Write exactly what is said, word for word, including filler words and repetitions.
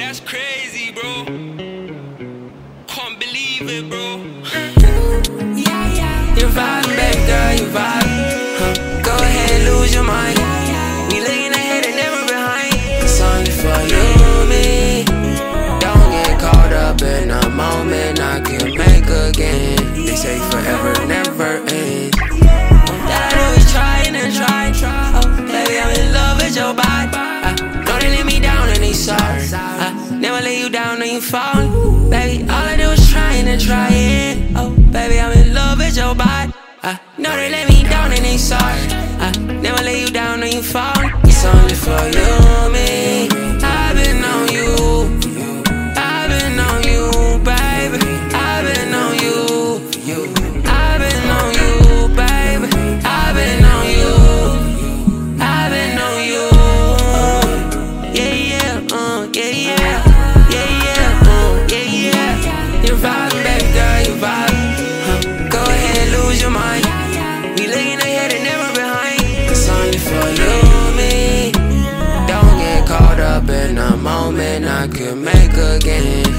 That's crazy, bro. Can't believe it, bro. You vibing, baby girl, you vibing. Huh. Go ahead, lose your mind. We looking ahead and never behind. It's only for you and me. Don't get caught up in the moment. I can make again. They say forever never ends. That I do is trying and try. Oh, baby, I'm in love with your body. I know they let me down and they sorry. I never lay you down and you fall. Baby, all I do is trying and trying. Oh, baby, I'm in love with your body. I know they let me down and they sorry. I never lay you down and you fall. It's only for you and me. I've been on you. I've been on you, baby. I've been on you. I've been on you, baby. I've been on you. I've been on you. Yeah, yeah, uh, yeah, yeah. Yeah, yeah, uh, yeah, yeah. You're vibing, baby girl, you vibing. Huh. Go ahead, lose your mind. We looking ahead and never behind. It's only for you and me. Don't get caught up in the moment. I could make again.